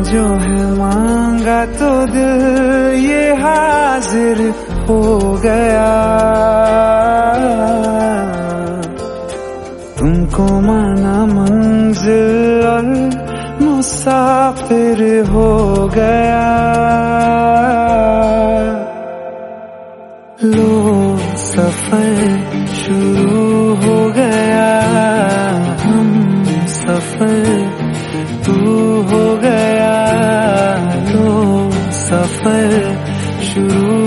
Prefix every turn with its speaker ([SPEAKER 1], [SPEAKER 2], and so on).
[SPEAKER 1] जो है मांगा तो दिल ये हाजिर हो गया। तुमको माना मंजिल और मुसाफिर हो गया। लो सफर शुरू हो गया, हम सफर तू हो गया। लो सफर शुरू